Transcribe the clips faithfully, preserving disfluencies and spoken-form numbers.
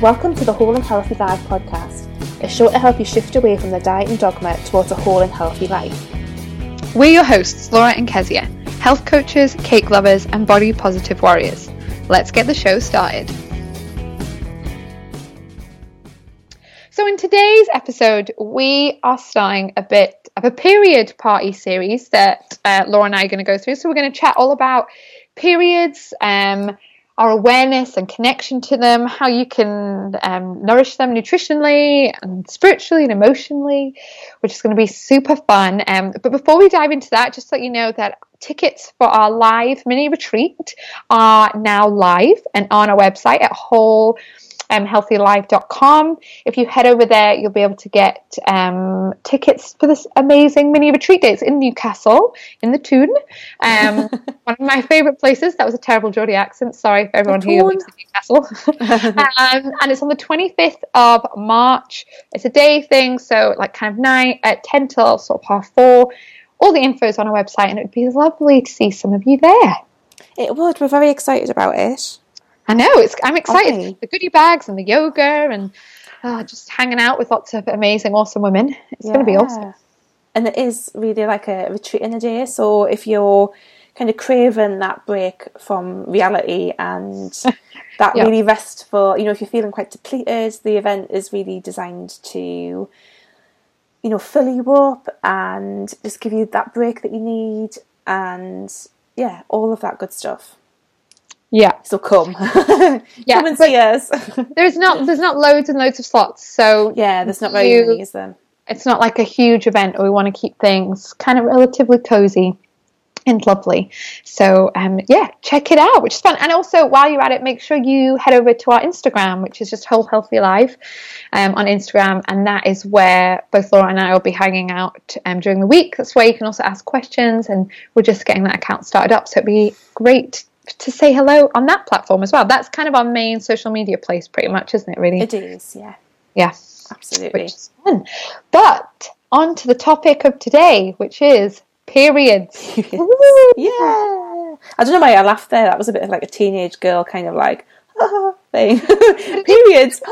Welcome to the Whole and Healthy Life podcast, a show to help you shift away from the diet and dogma towards a whole and healthy life. We're your hosts, Laura and Kezia, health coaches, cake lovers, and body positive warriors. Let's get the show started. So in today's episode, we are starting a bit of a period party series that uh, Laura and I are going to go through. So we're going to chat all about periods, um, our awareness and connection to them, how you can um, nourish them nutritionally and spiritually and emotionally, which is going to be super fun. Um, but before we dive into that, just to let you know that tickets for our live mini retreat are now live and on our website at whole healthy life dot com. If you head over there, you'll be able to get um, tickets for this amazing mini retreat day. It's in Newcastle, in the Toon. Um, one of my favourite places. That was a terrible Geordie accent. Sorry for everyone who lives in Newcastle. um, and it's on the twenty-fifth of March. It's a day thing, so like kind of nine at ten till sort of half four. All the info is on our website, and it would be lovely to see some of you there. It would. We're very excited about it. I know, it's. I'm excited. Okay. The goodie bags and the yoga and oh, just hanging out with lots of amazing, awesome women. It's Yeah. going to be awesome. And it is really like a retreat in a day. So if you're kind of craving that break from reality and that Yeah. really restful, you know, if you're feeling quite depleted, the event is really designed to, you know, fill you up and just give you that break that you need and, yeah, all of that good stuff. Yeah. So come. Yeah, come and see us. There's not there's not loads and loads of slots, so Yeah, there's not very you- many, is there? it's not like a huge event. We want to keep things kind of relatively cozy and lovely. So um, yeah, check it out, which is fun. And also, while you're at it, make sure you head over to our Instagram, which is just Whole Healthy Life um, on Instagram, and that is where both Laura and I will be hanging out um, during the week. That's where you can also ask questions, and we're just getting that account started up. So it'd be great to say hello on that platform as well. That's kind of our main social media place, pretty much, isn't it? Really, It is, yeah. yeah, Absolutely. which is fun. But on to the topic of today, which is periods. Woo! Yeah. I don't know why I laughed there. That was a bit of like a teenage girl kind of like thing. Periods.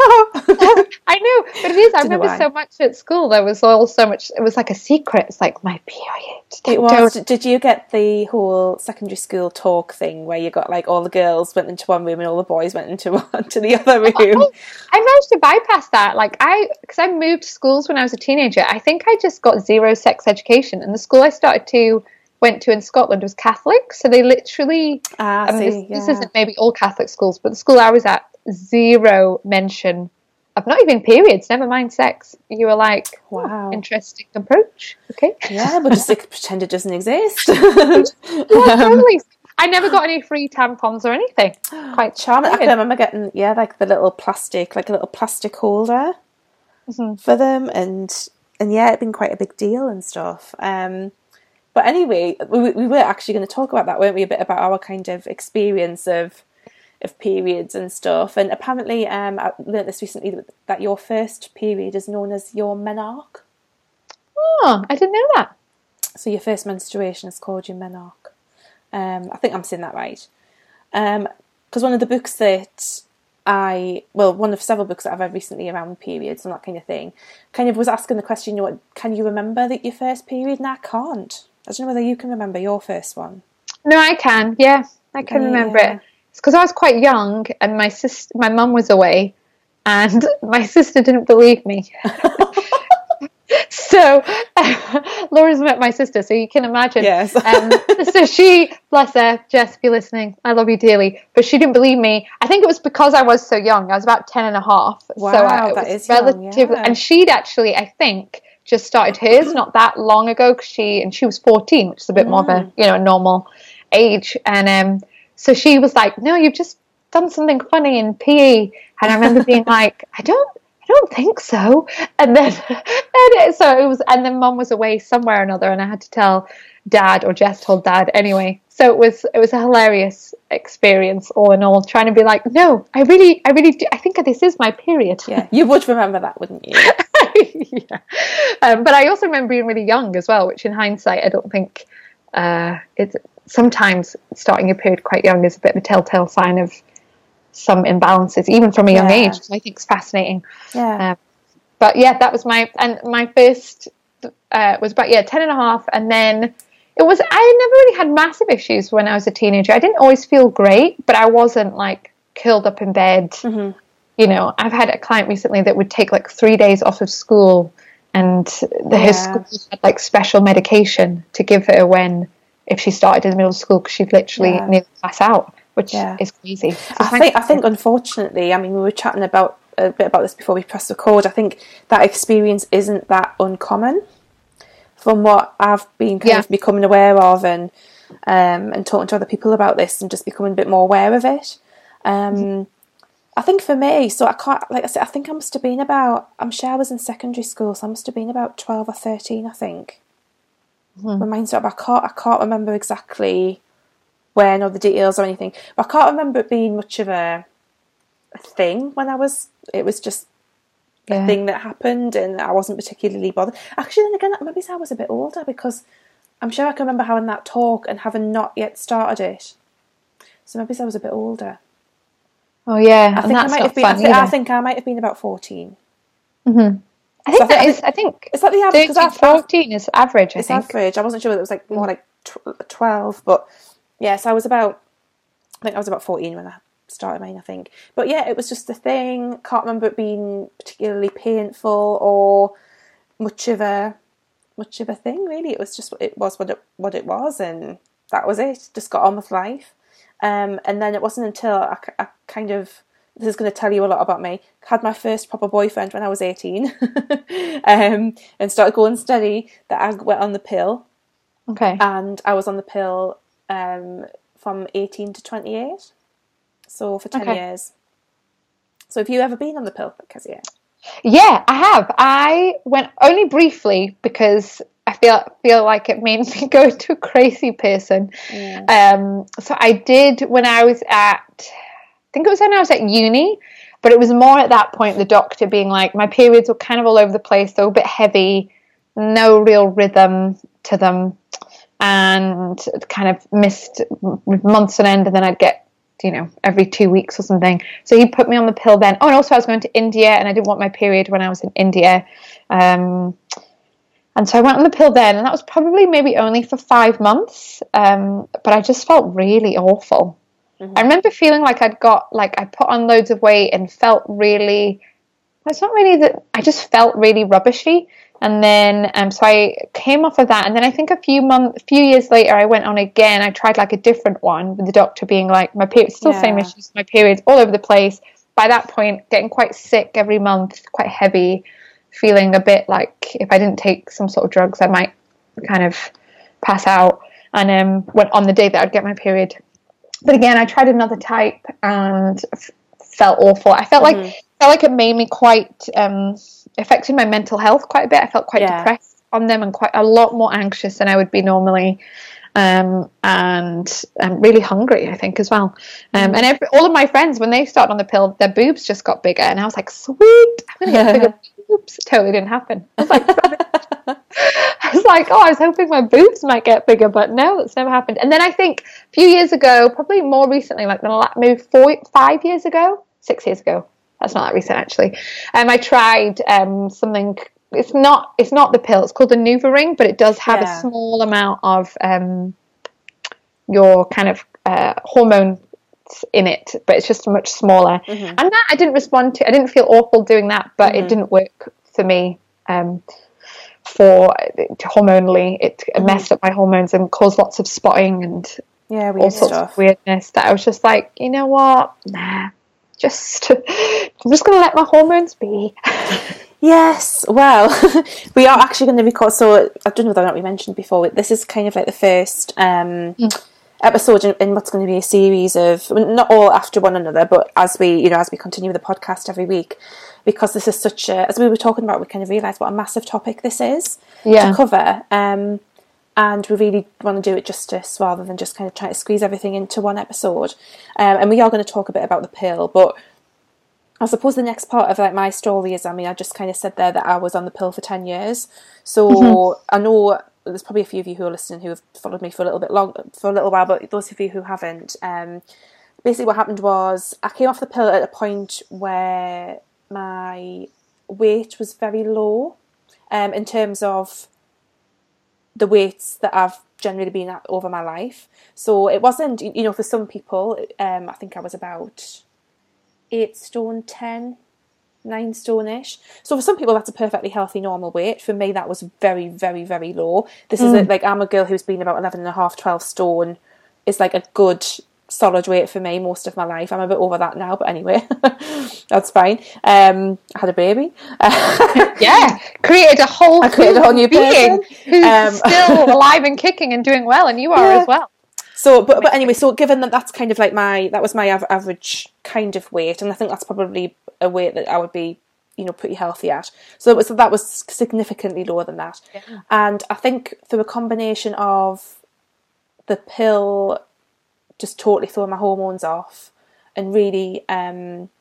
I know, but it is. I Don't know remember why. so much at school. There was all so much. It was like a secret. It's like my period. It was. Don't- Did you get the whole secondary school talk thing where you got like all the girls went into one room and all the boys went into one to the other room? I, I managed to bypass that. Like I, because I moved schools when I was a teenager. I think I just got zero sex education, and the school I started to went to in Scotland was Catholic, so they literally. Ah, I mean, see, this, yeah. this isn't maybe all Catholic schools, but the school I was at, zero mention of not even periods, never mind sex. You were like, Wow. oh, interesting approach. Okay. Yeah, but just like, pretend it doesn't exist. Yeah, totally. I never got any free tampons or anything. Quite Charming. I weird. can remember getting, yeah, like the little plastic, like a little plastic holder Mhm. for them, and and yeah, it'd been quite a big deal and stuff. Um, but anyway, we we were actually going to talk about that, weren't we? A bit about our kind of experience of of periods and stuff. And apparently, um, I learnt this recently that your first period is known as your menarche. Oh, I didn't know that. So your first menstruation is called your menarche. Um, I think I'm saying that right. Because one of the books that I, well, one of several books that I've read recently around periods and that kind of thing, kind of was asking the question, you know, what, can you remember that your first period? And I can't. I don't know whether you can remember your first one. No, I can. Yeah, I can Yeah. remember it. It's because I was quite young, and my sister, my mum was away, and my sister didn't believe me. So Laura's met my sister, so you can imagine. Yes. um, so she, bless her, Jess, if you're listening, I love you dearly, but she didn't believe me. I think it was because I was so young. I was about ten and a half. Wow, so I, it that was is young, relatively, yeah. and she'd actually, I think, just started hers not that long ago, because she and she was fourteen, which is a bit more of a, you know, a normal age. And um, so she was like, "No, you've just done something funny in P E." And I remember being like, "I don't, I don't think so." And then, and it, so it was, and then Mum was away somewhere or another, and I had to tell Dad, or Jess told Dad anyway. So it was, it was a hilarious experience, all in all, trying to be like, "No, I really, I really do. I think this is my period." Yeah, you would remember that, wouldn't you? Yeah. Um, but I also remember being really young as well, which in hindsight, I don't think uh, it's sometimes starting your period quite young is a bit of a telltale sign of some imbalances, even from a young Yeah. age, which I think is fascinating. Yeah. Um, but yeah, that was my, and my first uh, was about, yeah, ten and a half. And then it was, I never really had massive issues when I was a teenager. I didn't always feel great, but I wasn't like curled up in bed. Mm-hmm. You know, I've had a client recently that would take like three days off of school, and the, Yeah. her school had like special medication to give her when, if she started in the middle of school, because she'd literally Yeah. nearly pass out, which Yeah. is crazy. So I think, I think, unfortunately, I mean, we were chatting about a bit about this before we pressed record. I think that experience isn't that uncommon, from what I've been kind Yeah. of becoming aware of, and um, and talking to other people about this, and just becoming a bit more aware of it. Um, Mm-hmm. I think for me, so I can't, like I said, I think I must have been about, I'm sure I was in secondary school, so I must have been about twelve or thirteen, I think. Mm-hmm. When mine's up, I can't, I can't remember exactly when or the details or anything, but I can't remember it being much of a, a thing when I was, it was just Yeah. a thing that happened, and I wasn't particularly bothered. Actually, then again, maybe I was a bit older, because I'm sure I can remember having that talk and having not yet started it. So maybe I was a bit older. Oh yeah, I and think I that's might not have been. I fun think, I either. think I might have been about fourteen. Mm-hmm. I think So I think- that I is. think- I think Is that the average? thirteen, Because I've, I've, fourteen is average. I it's think. average. I wasn't sure whether it was like more like tw- twelve, but yes, I was about. I think I was about fourteen when I started mine, I think. But yeah, it was just a thing. Can't remember it being particularly painful or much of a much of a thing. Really, it was just it was what it what it was, and that was it. Just got on with life. Um, and then it wasn't until I, I kind of, this is going to tell you a lot about me, had my first proper boyfriend when I was eighteen, um, and started going steady, that I went on the pill. Okay. And I was on the pill um, from eighteen to twenty-eight, so for ten Okay. years. So have you ever been on the pill, Kezia? Yeah, I have. I went only briefly because I feel feel like it made me go into a crazy person. Yeah. Um, so I did when I was at, I think it was when I was at uni, but it was more at that point the doctor being like, my periods were kind of all over the place, they were a bit heavy, no real rhythm to them, and kind of missed months on end, and then I'd get, you know, every two weeks or something. So he put me on the pill then. Oh, and also I was going to India, and I didn't want my period when I was in India. Um, and so I went on the pill then, and that was probably maybe only for five months. Um, but I just felt really awful. Mm-hmm. I remember feeling like I'd got, like I put on loads of weight and felt really, it's not really that, I just felt really rubbishy. And then, um, so I came off of that, and then I think a few months, a few years later, I went on again. I tried like a different one, with the doctor being like, my period, still Yeah. same issues, my periods all over the place. By that point, getting quite sick every month, quite heavy, feeling a bit like if I didn't take some sort of drugs, I might kind of pass out. And um, went on the day that I'd get my period. But again, I tried another type and f- felt awful. I felt mm-hmm. like felt like it made me quite. Um, affected my mental health quite a bit. I felt quite yeah. depressed on them and quite a lot more anxious than I would be normally, um, and um, really hungry, I think, as well. Um, mm. And every, all of my friends, when they started on the pill, their boobs just got bigger, and I was like, sweet, I'm going to get bigger boobs. It totally didn't happen. I was like, I was like, oh, I was hoping my boobs might get bigger, but no, that's never happened. And then I think a few years ago, probably more recently, like maybe four, five years ago, six years ago, that's not that recent actually. Um, I tried um, something. It's not. It's not the pill. It's called the NuvaRing, but it does have yeah. a small amount of um, your kind of uh, hormones in it, but it's just much smaller. Mm-hmm. And that I didn't respond to. I didn't feel awful doing that, but mm-hmm. it didn't work for me. Um, for hormonally, it mm-hmm. messed up my hormones and caused lots of spotting and yeah, all sorts stuff. of weirdness. That I was just like, you know what, nah. Just, I'm just going to let my hormones be. Yes, well, we are actually going to record, so I don't know whether or not we mentioned before, this is kind of like the first um, mm. episode in, in what's going to be a series of, not all after one another, but as we, you know, as we continue with the podcast every week, because this is such a, as we were talking about, we kind of realised what a massive topic this is yeah. to cover, um, and we really want to do it justice rather than just kind of try to squeeze everything into one episode. Um, and we are going to talk a bit about the pill, but I suppose the next part of like my story is, I mean, I just kind of said there that I was on the pill for ten years. So mm-hmm. I know there's probably a few of you who are listening who have followed me for a little bit long, for a little while, but those of you who haven't, um, basically what happened was I came off the pill at a point where my weight was very low, um, in terms of the weights that I've generally been at over my life. So it wasn't, you know, for some people, um, I think I was about eight stone ten, nine stone-ish. So for some people, that's a perfectly healthy, normal weight. For me, that was very, very, very low. This mm. is a, like, I'm a girl who's been about eleven and a half, twelve stone. It's like a good solid weight for me most of my life. I'm a bit over that now, but anyway, that's fine. Um, I had a baby. Yeah, created a whole, I created a whole new being person who's um, still alive and kicking and doing well, and you are yeah. as well. So, but but anyway, so given that that's kind of like my that was my av- average kind of weight, and I think that's probably a weight that I would be, you know, pretty healthy at. So it was that was significantly lower than that, yeah. And I think through a combination of the pill just totally throwing my hormones off, and really, um,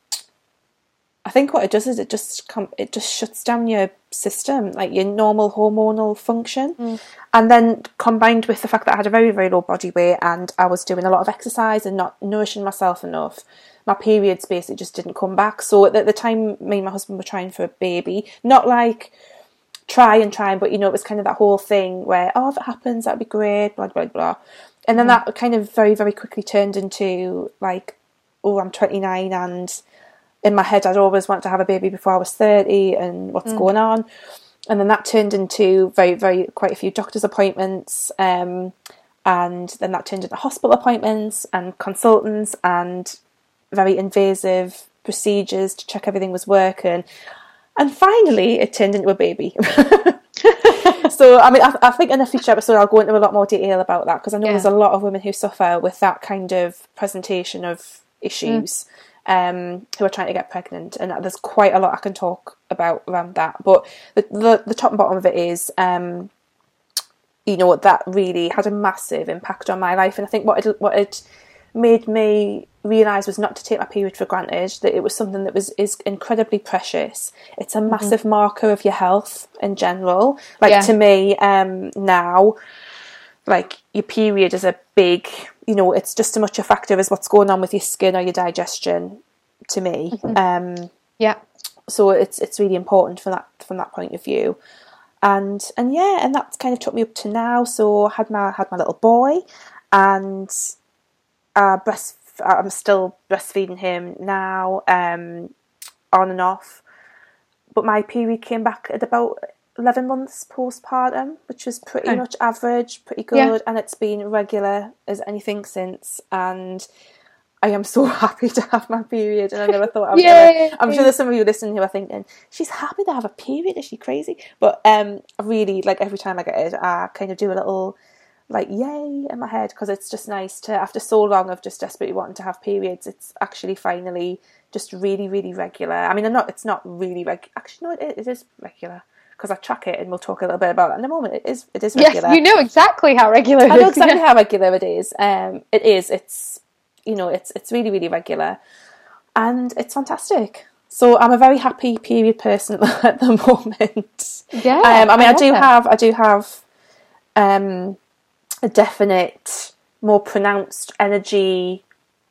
I think what it does is it just com- it just shuts down your system, like your normal hormonal function, mm. and then combined with the fact that I had a very very low body weight and I was doing a lot of exercise and not nourishing myself enough, my periods basically just didn't come back. So at the time, me and my husband were trying for a baby, not like try and try, but you know, it was kind of that whole thing where, oh, if it happens, that'd be great, blah blah blah. And then that kind of very, very quickly turned into like, oh, I'm twenty-nine and in my head I'd always want to have a baby before I was thirty and what's mm. going on. And then that turned into very, very, quite a few doctor's appointments. Um, and then that turned into hospital appointments and consultants and very invasive procedures to check everything was working. And finally it turned into a baby. So, I mean, I, I think in a future episode I'll go into a lot more detail about that, because I know yeah. there's a lot of women who suffer with that kind of presentation of issues, mm. um, who are trying to get pregnant, and there's quite a lot I can talk about around that. But the the, the top and bottom of it is, um, you know, that really had a massive impact on my life, and I think what it what it made me realise was not to take my period for granted, that it was something that was is incredibly precious. It's a massive mm-hmm. marker of your health in general. Like yeah. to me, um, now, like your period is a big, you know, it's just as much a factor as what's going on with your skin or your digestion to me. Mm-hmm. Um, yeah. So it's it's really important from that from that point of view. And and yeah, and that's kind of took me up to now. So I had my had my little boy, and uh, breast. I'm still breastfeeding him now, um, on and off. But my period came back at about eleven months postpartum, which was pretty okay. much average, pretty good, yeah. and it's been regular as anything since. And I am so happy to have my period, and I never thought I would ever. I'm sure there's some of you listening who are thinking, she's happy to have a period, is she crazy? But um, really, like every time I get it, I kind of do a little like yay in my head, because it's just nice to, after so long of just desperately wanting to have periods, it's actually finally just really, really regular. I mean, I'm not, it's not really regular. Actually, no, it, it is regular, because I track it, and we'll talk a little bit about that in a moment. It is, it is regular. Yes, you know exactly how regular it I know is. exactly how regular it is. Um, it is. It's, you know, it's it's really, really regular, and it's fantastic. So I'm a very happy period person at the moment. Yeah. Um, I mean, I, I do that. have, I do have, um. a definite, more pronounced energy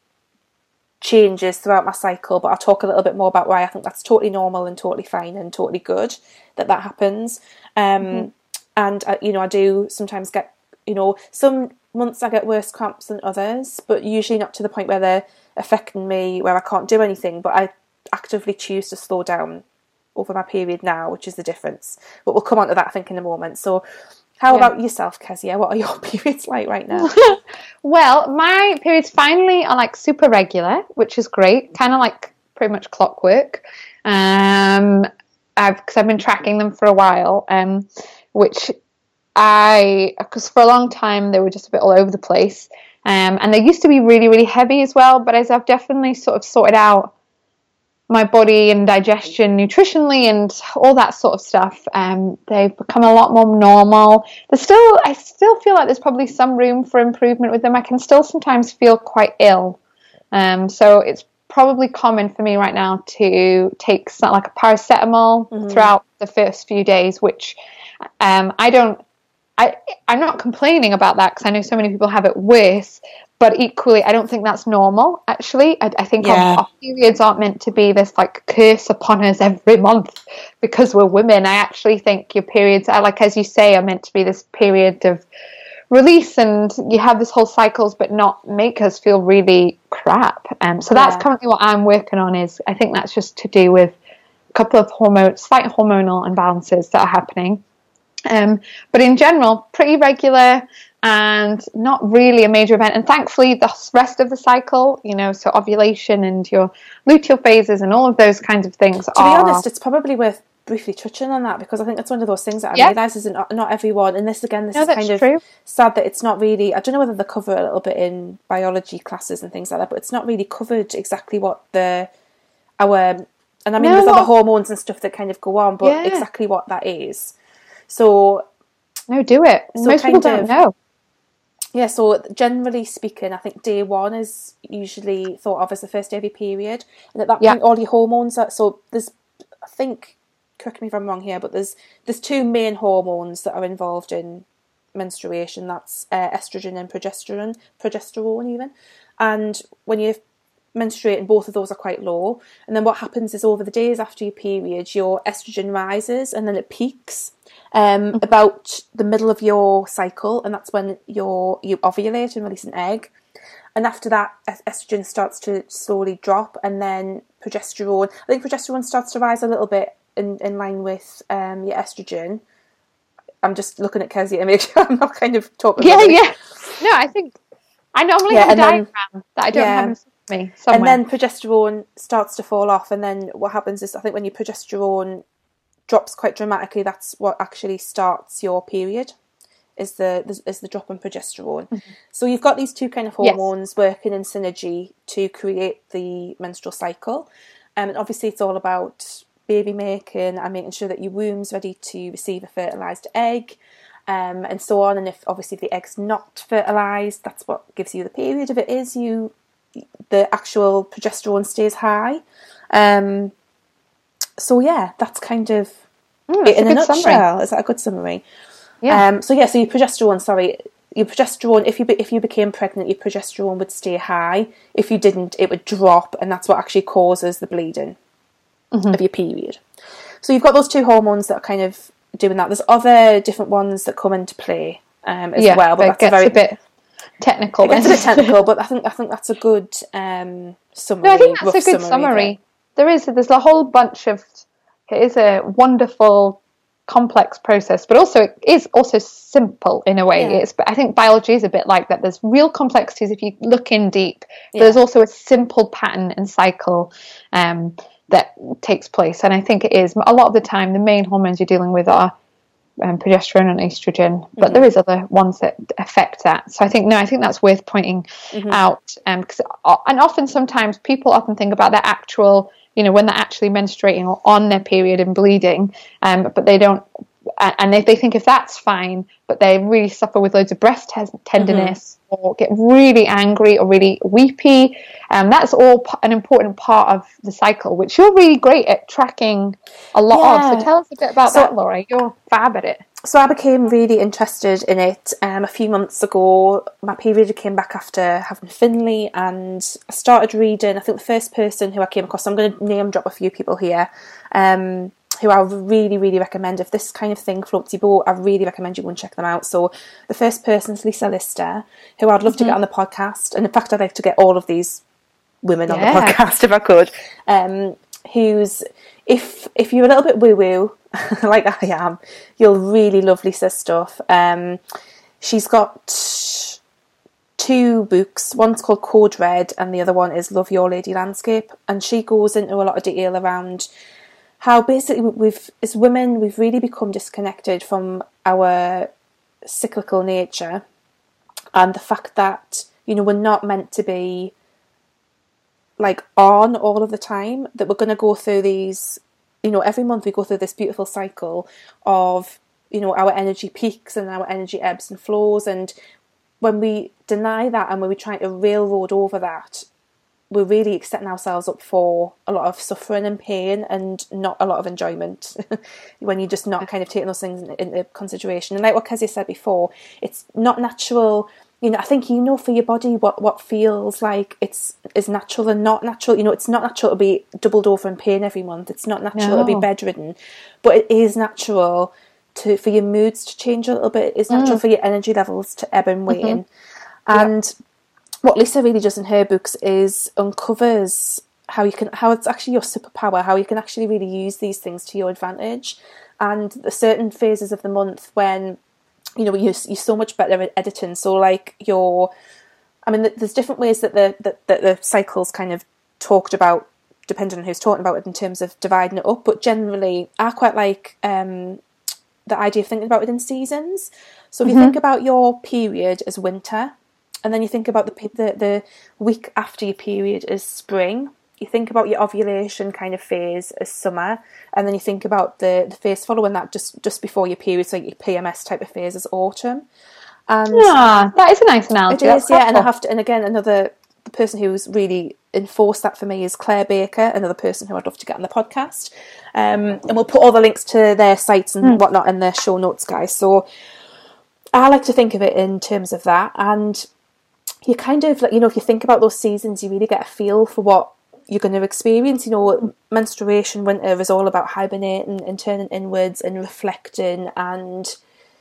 changes throughout my cycle, but I'll talk a little bit more about why I think that's totally normal and totally fine and totally good that that happens. Um, mm-hmm. And, uh, you know, I do sometimes get, you know, some months I get worse cramps than others, but usually not to the point where they're affecting me, where I can't do anything, but I actively choose to slow down over my period now, which is the difference. But we'll come on to that, I think, in a moment. So, how yeah. about yourself, Kezia? What are your periods like right now? Well, my periods finally are like super regular, which is great. Kind of like pretty much clockwork. Um, I've because I've been tracking them for a while. Um, which I because for a long time they were just a bit all over the place. Um, and they used to be really really heavy as well. But as I've definitely sort of sorted out my body and digestion nutritionally and all that sort of stuff, um, they've become a lot more normal. There's still, I still feel like there's probably some room for improvement with them. I can still sometimes feel quite ill. Um, so it's probably common for me right now to take something like a paracetamol mm-hmm. throughout the first few days, which um, I don't I, I'm not complaining about that because I know so many people have it worse, but equally, I don't think that's normal, actually. I, I think Yeah. our, our periods aren't meant to be this, like, curse upon us every month because we're women. I actually think your periods are, like, as you say, are meant to be this period of release, and you have this whole cycles, but not make us feel really crap. Um, so that's Yeah. currently what I'm working on. Is I think that's just to do with a couple of hormone, slight hormonal imbalances that are happening. Um, but in general, pretty regular and not really a major event. And thankfully, the rest of the cycle, you know, so ovulation and your luteal phases and all of those kinds of things To are... be honest, it's probably worth briefly touching on that, because I think that's one of those things that I Yeah. realise is not, not everyone, and this again, this No, is that's kind of true. sad that it's not really, I don't know whether they cover a little bit in biology classes and things like that, but it's not really covered exactly what the, our, and I mean, No, there's other what- hormones and stuff that kind of go on, but Yeah. exactly what that is. So, No, do it. So Most people kind don't of- know. yeah, so generally speaking, I think day one is usually thought of as the first day of your period, and at that Yeah. point, all your hormones are. So there's, I think, correct me if I'm wrong here, but there's there's two main hormones that are involved in menstruation. That's uh, estrogen and progesterone, progesterone even. And when you're menstruating, both of those are quite low. And then what happens is over the days after your period, your estrogen rises and then it peaks um, about the middle of your cycle, and that's when you're, you ovulate and release an egg. And after that, es- estrogen starts to slowly drop, and then progesterone, I think progesterone starts to rise a little bit in, in line with um, your estrogen. I'm just looking at Kezia to make sure I'm not kind of talking Yeah, about it. yeah. No, I think I normally Yeah, have a and then- diagram that I don't yeah. have in front of me somewhere. And then progesterone starts to fall off, and then what happens is, I think when your progesterone drops quite dramatically, that's what actually starts your period, is the is the drop in progesterone. Mm-hmm. So you've got these two kind of hormones yes. working in synergy to create the menstrual cycle. Um, and obviously it's all about baby making and making sure that your womb's ready to receive a fertilised egg, um, and so on. And if obviously if the egg's not fertilised, that's what gives you the period. If it is, you the actual progesterone stays high. Um, so yeah, that's kind of mm, it in a, a nutshell. Summary. Is that a good summary? Yeah. Um, so yeah, so your progesterone, sorry, your progesterone, if you be, if you became pregnant, your progesterone would stay high. If you didn't, it would drop, and that's what actually causes the bleeding mm-hmm. of your period. So you've got those two hormones that are kind of doing that. There's other different ones that come into play um, as yeah, well, but that's gets a very a bit technical. It gets a bit technical, but I think I think that's a good um, summary. No, I think that's a good summary. summary. There is there's a whole bunch of it is a wonderful, complex process, but also it is also simple in a way. Yeah. It's but I think biology is a bit like that. There's real complexities if you look in deep. But yeah. There's also a simple pattern and cycle um, that takes place, and I think it is a lot of the time the main hormones you're dealing with are um, progesterone and estrogen, but mm-hmm. there is other ones that affect that. So I think no, I think that's worth pointing mm-hmm. out, um, because and often sometimes people often think about their actual, you know, when they're actually menstruating or on their period and bleeding, um, but they don't, and they, they think if that's fine, but they really suffer with loads of breast tenderness mm-hmm. or get really angry or really weepy. Um, that's all an important part of the cycle, which you're really great at tracking a lot yeah. of. So tell us a bit about so, that, Laura. You're fab at it. So I became really interested in it um, a few months ago. My period came back after having Finley, and I started reading. I think the first person who I came across, so I'm going to name drop a few people here, um, who I really, really recommend. If this kind of thing floats your boat, I really recommend you go and check them out. So the first person is Lisa Lister, who I'd love mm-hmm. to get on the podcast. And in fact, I'd like to get all of these women yeah. on the podcast if I could. Um, who's, if if you're a little bit woo-woo, like I am, you'll really love Lisa's stuff. Um, she's got two books. One's called Code Red and the other one is Love Your Lady Landscape. And she goes into a lot of detail around how basically we've, as women, we've really become disconnected from our cyclical nature, and the fact that, you know, we're not meant to be like on all of the time, that we're going to go through these, you know, every month we go through this beautiful cycle of, you know, our energy peaks and our energy ebbs and flows. And when we deny that and when we try to railroad over that, we're really setting ourselves up for a lot of suffering and pain and not a lot of enjoyment when you're just not kind of taking those things into consideration. And like what Kezia said before, it's not natural. You know, I think you know for your body what, what feels like it's is natural and not natural. You know, it's not natural to be doubled over in pain every month. It's not natural No. to be bedridden, but it is natural to for your moods to change a little bit. It's natural mm. for your energy levels to ebb and wane. Mm-hmm. And yep. what Lisa really does in her books is uncovers how you can, how it's actually your superpower, how you can actually really use these things to your advantage. And the certain phases of the month when, you know, you're, you're so much better at editing. So like your, I mean, there's different ways that the, that, that the cycles kind of talked about, depending on who's talking about it in terms of dividing it up. But generally, I quite like um, the idea of thinking about it in seasons. So if mm-hmm. you think about your period as winter, and then you think about the, the the week after your period as spring. You think about your ovulation kind of phase as summer. And then you think about the, the phase following that just, just before your period, so your P M S type of phase as autumn. And yeah, that is a nice analogy. It is, yeah. And I have to, and again, another the person who's really enforced that for me is Claire Baker, another person who I'd love to get on the podcast. Um, and we'll put all the links to their sites and mm. whatnot in their show notes, guys. So I like to think of it in terms of that. And you kind of, like, you know, if you think about those seasons, you really get a feel for what you're going to experience. You know, menstruation, winter is all about hibernating and turning inwards and reflecting and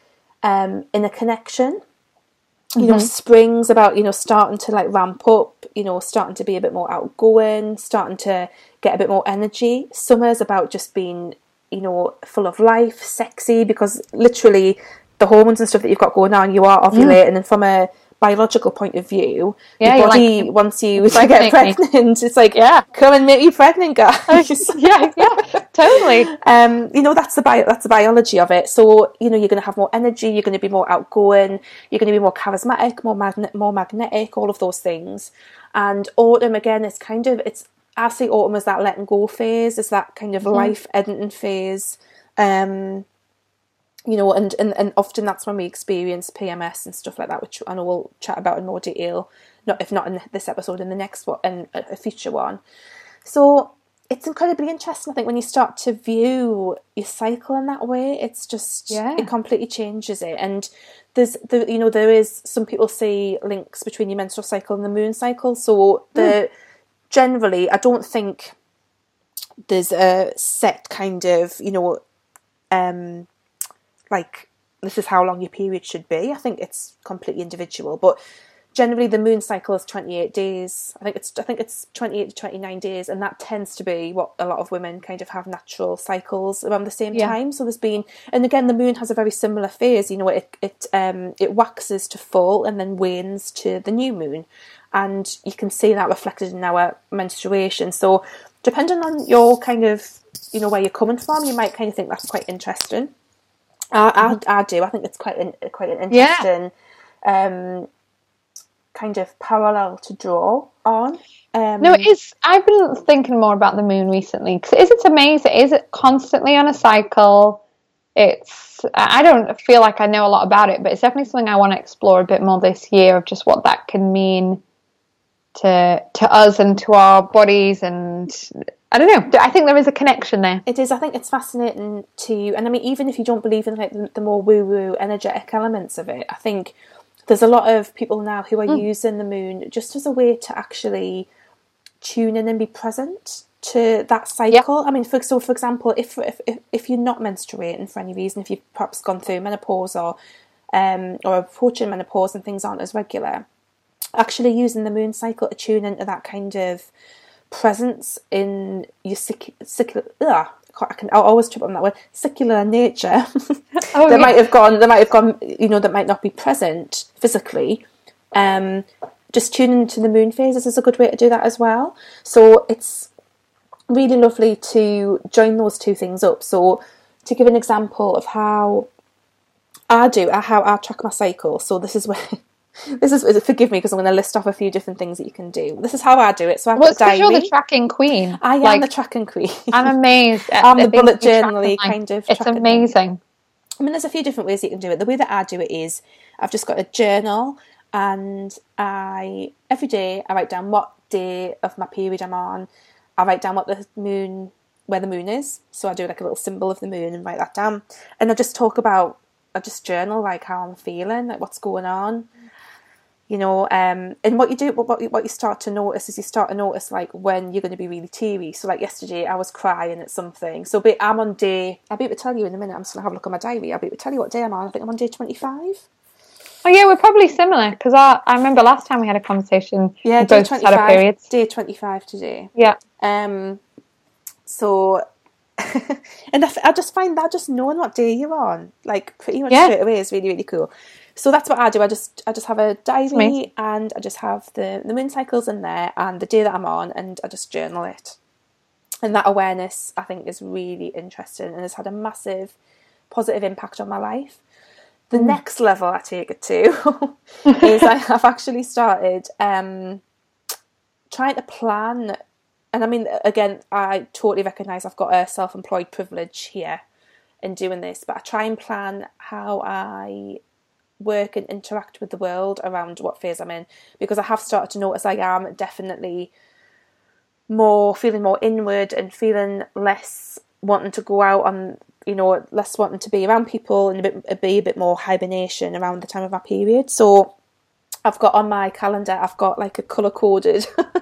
um, in a connection. You mm-hmm. know, spring's about, you know, starting to like ramp up, you know, starting to be a bit more outgoing, starting to get a bit more energy. Summer's about just being, you know, full of life, sexy, because literally the hormones and stuff that you've got going on, you are ovulating, mm. and from a biological point of view, yeah, your body like, wants you to get pregnant. It's like, yeah, come and make me pregnant, guys. yeah, yeah, totally. Um, you know, that's the bio, that's the biology of it. So, you know, you're going to have more energy, you're going to be more outgoing, you're going to be more charismatic, more magnet, more magnetic, all of those things. And autumn, again, it's kind of, it's, I see autumn as that letting go phase, as that kind of mm-hmm. life editing phase. Um, You know, and, and, and often that's when we experience P M S and stuff like that, which I know we'll chat about in more detail, not if not in this episode, in the next one, and a future one. So it's incredibly interesting, I think, when you start to view your cycle in that way. It's just, yeah. it completely changes it. And there's, the, you know, there is, some people see links between your menstrual cycle and the moon cycle. So the mm. generally, I don't think there's a set kind of, you know, um, like, this is how long your period should be. I think it's completely individual, but generally the moon cycle is twenty-eight days. I think it's I think it's twenty-eight to twenty-nine days, and that tends to be what a lot of women kind of have natural cycles around the same yeah. time. So there's been, and again, the moon has a very similar phase. You know, it it um it waxes to full and then wanes to the new moon, and you can see that reflected in our menstruation. So depending on your kind of, you know, where you're coming from, you might kind of think that's quite interesting. I, I, I do. I think it's quite an, quite an interesting yeah. um, kind of parallel to draw on. Um, no, it is. I've been thinking more about the moon recently, because is it amazing? Is it constantly on a cycle? It's. I don't feel like I know a lot about it, but it's definitely something I want to explore a bit more this year, of just what that can mean to to us and to our bodies. And I don't know. I think there is a connection there. It is. I think it's fascinating to, and I mean, even if you don't believe in like the, the more woo-woo energetic elements of it, I think there's a lot of people now who are mm. using the moon just as a way to actually tune in and be present to that cycle. Yeah. I mean, for, so for example, if, if if if you're not menstruating for any reason, if you've perhaps gone through menopause or um or approaching menopause and things aren't as regular, actually using the moon cycle to tune into that kind of presence in your secular, ugh, I can I always trip on that word, secular nature. oh, that yeah. might have gone, that might have gone, you know, that might not be present physically. Um, just tuning into the moon phases is a good way to do that as well. So it's really lovely to join those two things up. So to give an example of how I do, how I track my cycle. So this is where. This is, forgive me because I'm going to list off a few different things that you can do. This is how I do it. So I've well, got a diary. You're the tracking queen. I am like, the tracking queen. I'm amazed. At I'm the bullet journal kind of. It's amazing. I mean, there's a few different ways you can do it. The way that I do it is I've just got a journal, and I every day I write down what day of my period I'm on, I write down what the moon, where the moon is. So I do like a little symbol of the moon and write that down. And I just talk about, I just journal like how I'm feeling, like what's going on. You know, um, and what you do, what you, what you start to notice is you start to notice like when you're going to be really teary. So like yesterday, I was crying at something. So be, I'm on day, I'll be able to tell you in a minute. I'm just going to have a look at my diary. I'll be able to tell you what day I'm on. I think I'm on day twenty-five. Oh yeah, we're probably similar because I, I remember last time we had a conversation. Yeah, we day both twenty-five. Had a period. Day twenty-five today. Yeah. Um. So, and I, I just find that just knowing what day you're on, like pretty much Yeah. straight away, is really really cool. So that's what I do. I just I just have a diary and I just have the, the moon cycles in there and the day that I'm on, and I just journal it. And that awareness, I think, is really interesting and has had a massive positive impact on my life. The mm. next level I take it to is I have actually started um, trying to plan. And I mean, again, I totally recognise I've got a self-employed privilege here in doing this, but I try and plan how I work and interact with the world around what phase I'm in, because I have started to notice I am definitely more feeling more inward and feeling less wanting to go out on, you know, less wanting to be around people and a bit be a bit more hibernation around the time of my period. So I've got on my calendar, I've got like a colour coded.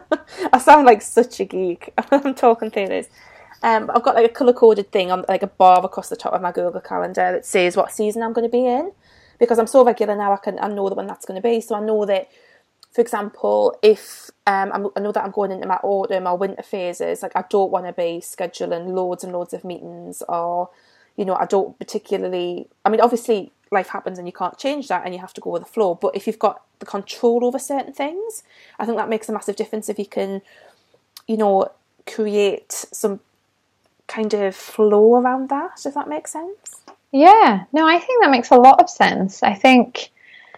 I sound like such a geek. I'm talking through this. Um, I've got like a colour coded thing on like a bar across the top of my Google Calendar that says what season I'm going to be in. Because I'm so regular now, I can I know that when that's going to be. So I know that, for example, if um, I'm, I know that I'm going into my autumn or winter phases, like I don't want to be scheduling loads and loads of meetings, or, you know, I don't particularly. I mean, obviously life happens and you can't change that, and you have to go with the flow. But if you've got the control over certain things, I think that makes a massive difference. If you can, you know, create some kind of flow around that. Does that make sense? Yeah, no, I think that makes a lot of sense. I think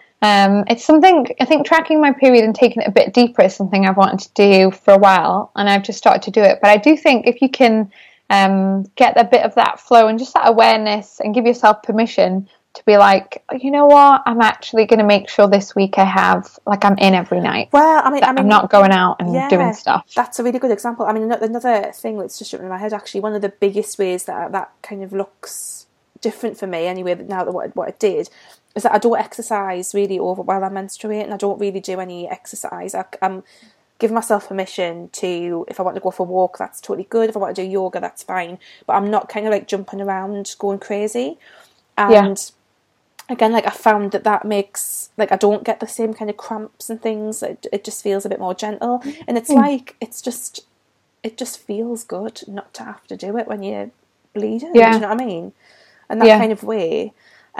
um, it's something, I think tracking my period and taking it a bit deeper is something I've wanted to do for a while, and I've just started to do it. But I do think if you can um, get a bit of that flow and just that awareness and give yourself permission to be like, you know what, I'm actually going to make sure this week I have, like I'm in every night. Well, I mean, I mean I'm not going out and yeah, doing stuff. That's a really good example. I mean, another thing that's just jumped in my head, actually, one of the biggest ways that that kind of looks different for me anyway now that what, what I did is that I don't exercise really over while I'm menstruating. I don't really do any exercise. I, I'm giving myself permission to, if I want to go for a walk, that's totally good. If I want to do yoga, that's fine. But I'm not kind of like jumping around going crazy. And yeah. again, like I found that that makes, like I don't get the same kind of cramps and things. It, it just feels a bit more gentle. And it's mm. like, it's just, it just feels good not to have to do it when you're bleeding. Yeah. Do you know what I mean? And that yeah. kind of way.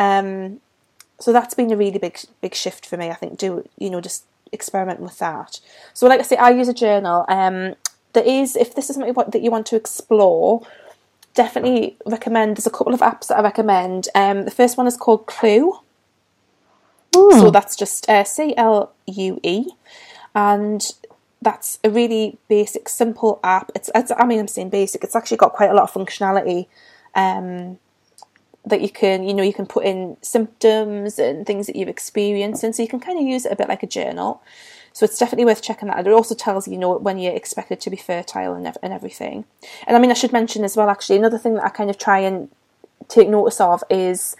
Um, so that's been a really big, big shift for me. I think do, you know, just experiment with that. So like I say, I use a journal. Um, there is, if this is something that you want to explore, definitely recommend, there's a couple of apps that I recommend. Um, the first one is called Clue. Ooh. So that's just uh, C L U E. And that's a really basic, simple app. It's, it's, I mean, I'm saying basic. It's actually got quite a lot of functionality. Um, that you can, you know, you can put in symptoms and things that you've experienced, and so you can kind of use it a bit like a journal. So it's definitely worth checking that out. It also tells you, you know, when you're expected to be fertile and, and everything. And I mean, I should mention as well, actually, another thing that I kind of try and take notice of is,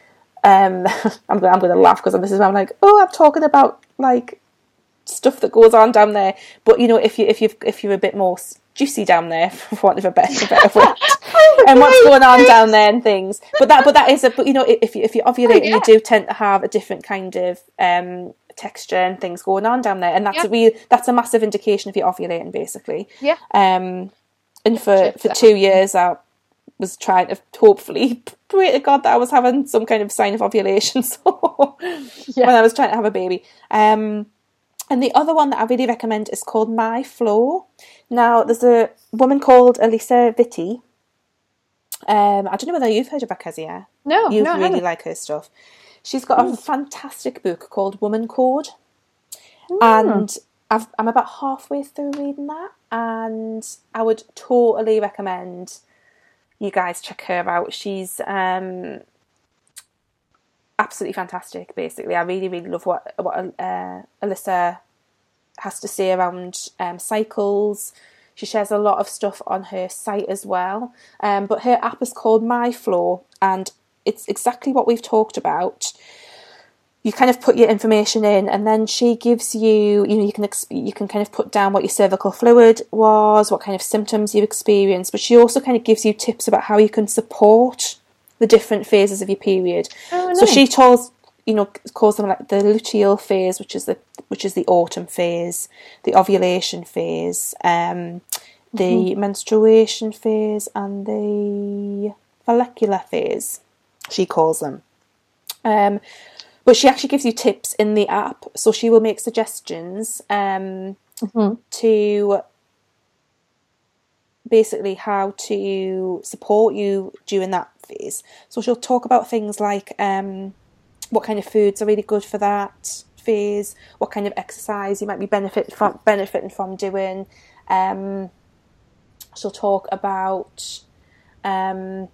um, I'm going, I'm going to laugh because this is where I'm like, oh, I'm talking about like stuff that goes on down there. But you know, if you if you if you're a bit more juicy down there, for want of a better, better word, and what's going on down there and things. But that, but that is a, but you know, if you if you ovulate, oh, yeah. you do tend to have a different kind of um, texture and things going on down there, and that's yeah. a real, that's a massive indication if you're ovulating, basically. Yeah. Um, and for for two years, I was trying to hopefully pray to God that I was having some kind of sign of ovulation. So yeah. when I was trying to have a baby, um. And the other one that I really recommend is called My Flow. Now, there's a woman called Elisa Vitti. Um, I don't know whether you've heard of her, Kezia. No, you no, really like her stuff. She's got mm. a fantastic book called Woman Code. Mm. And I've, I'm about halfway through reading that. And I would totally recommend you guys check her out. She's um, absolutely fantastic, basically. I really, really love what what uh, Alyssa has to say around um, cycles. She shares a lot of stuff on her site as well. Um, but her app is called MyFlow, and it's exactly what we've talked about. You kind of put your information in, and then she gives you, you know, you can exp- you can kind of put down what your cervical fluid was, what kind of symptoms you experienced, but she also kind of gives you tips about how you can support the different phases of your period. Oh, nice. So she tells, you know, calls them like the luteal phase, which is the which is the autumn phase, the ovulation phase, um, the mm-hmm. menstruation phase, and the follicular phase. She calls them. Um, but she actually gives you tips in the app, so she will make suggestions um, mm-hmm. to basically how to support you during that phase. So she'll talk about things like um, what kind of foods are really good for that phase, what kind of exercise you might be benefit from benefiting from doing. Um, she'll talk about um,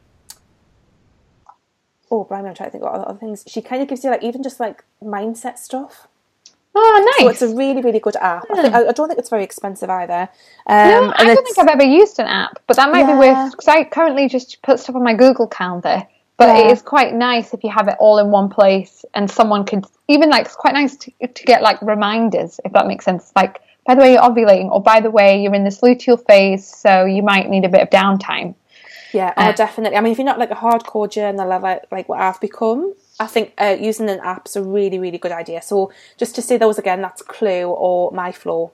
oh, Brian, I'm trying to think what other things. She kind of gives you like even just like mindset stuff. Oh, nice! So it's a really, really good app. Yeah. I, think, I, I don't think it's very expensive either. Um, no, I don't think I've ever used an app, but that might yeah. be worth, because I currently just put stuff on my Google Calendar. But yeah. it is quite nice if you have it all in one place, and someone could even like. It's quite nice to to get like reminders, if that makes sense. Like, by the way, you're ovulating, or by the way, you're in this luteal phase, so you might need a bit of downtime. Yeah, oh, uh, definitely. I mean, if you're not like a hardcore journaler like, like what I've become, I think uh, using an app's a really, really good idea. So just to say those again, that's Clue or MyFlow.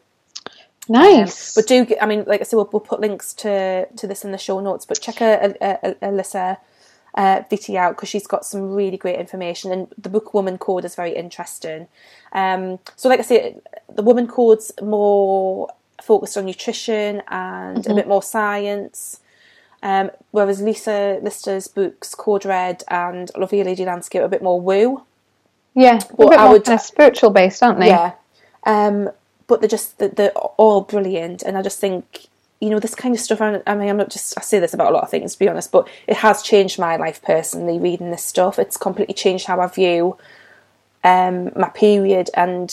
Nice. Um, but do, I mean, like I said, we'll, we'll put links to, to this in the show notes, but check a, a, a, Alyssa uh, Vitti out, because she's got some really great information, and the book Woman Code is very interesting. Um, so like I say, the Woman Code's more focused on nutrition and mm-hmm. a bit more science. Um, whereas Lisa Lister's books, Code Red and Lovely Lady Landscape, are a bit more woo. Yeah, but a bit I more would, kind of spiritual based, aren't they? Yeah. Um, but they're just, they're, they're all brilliant. And I just think, you know, this kind of stuff, I mean, I'm not just, I say this about a lot of things, to be honest, but it has changed my life personally, reading this stuff. It's completely changed how I view um, my period, and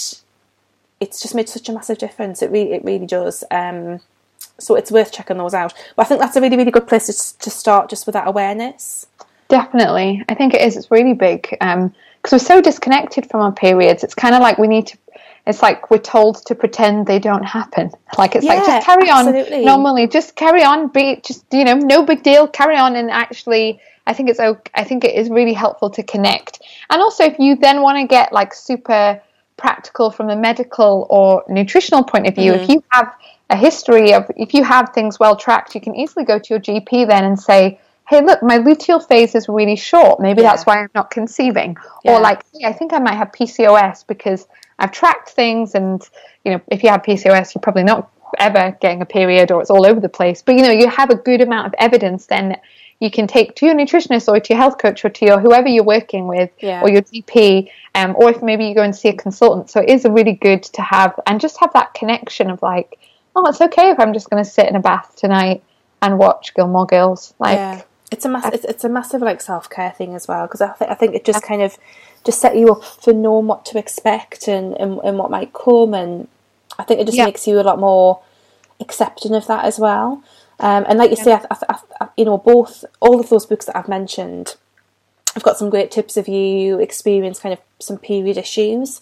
it's just made such a massive difference. It really, it really does. Um, So it's worth checking those out. But I think that's a really, really good place to, to start, just with that awareness. Definitely. I think it is. It's really big. Because um, we're so disconnected from our periods. It's kind of like we need to, it's like we're told to pretend they don't happen. Like, it's yeah, like, just carry absolutely. on normally. Just carry on. Be just, you know, no big deal. Carry on. And actually, I think it's okay. I think it is really helpful to connect. And also, if you then want to get like super practical from a medical or nutritional point of view, mm-hmm. if you have a history of, if you have things well tracked, you can easily go to your G P then and say, hey, look, my luteal phase is really short. Maybe yeah. that's why I'm not conceiving. Yeah. Or like, hey, I think I might have P C O S because I've tracked things. And, you know, if you have P C O S, you're probably not ever getting a period, or it's all over the place. But, you know, you have a good amount of evidence then you can take to your nutritionist or to your health coach or to your whoever you're working with yeah. or your G P, um, or if maybe you go and see a consultant. So it is really good to have, and just have that connection of like, oh, it's okay if I'm just going to sit in a bath tonight and watch Gilmore Girls. Like, yeah. it's a mass- it's, it's a massive like self care thing as well, because I think I think it just kind of just set you up for knowing what to expect and, and, and what might come, and I think it just yeah. makes you a lot more accepting of that as well. Um, and like you yeah. say, I, I, I, you know, both all of those books that I've mentioned, I've got some great tips if you experience kind of some period issues.